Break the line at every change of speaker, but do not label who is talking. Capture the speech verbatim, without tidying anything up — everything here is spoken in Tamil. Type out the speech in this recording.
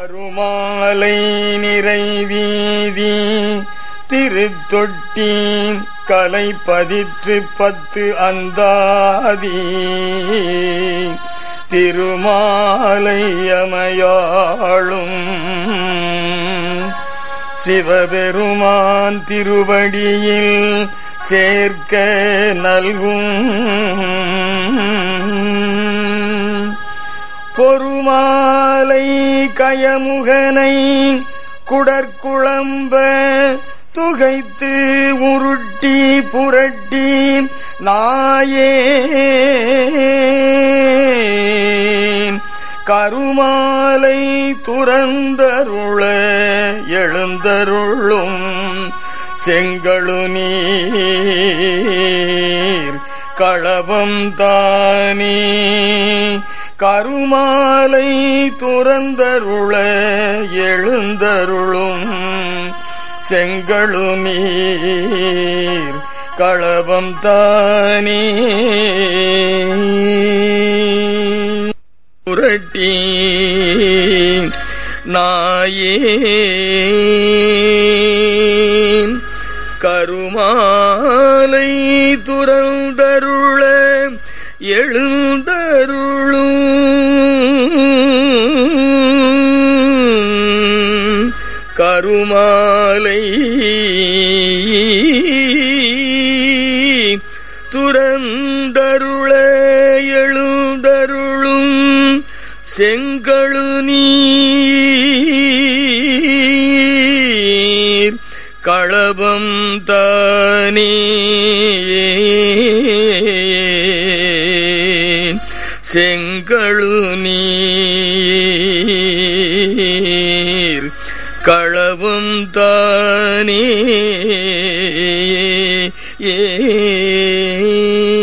கருமாலை நிறைவீதி திருத்தொட்டி கலை பதிற்று பத்து அந்தாதி திருமாலையமையாளும் சிவபெருமான் திருவடியில் சேர்க்க நல்கும் பொருமாலை கயமுகனை குடற்குழம்ப துகைத்து உருட்டி புரட்டி நாயேன் கருமாலை துறந்தருள எழுந்தருளும் செங்கழு நீர் களபம் தானே கருமாலை துறந்தருள எழுந்தருளும் செங்கழு நீர் களபம் தானே புரட்டி நாயேன் கருமாலை துறந்தருள எழுந்தருளும் கருமாலை துறந்தருள எழுந்தருளும் செங்கழு நீர் களபம் தானே செங்கழு நீர் களபம் தானே ஏ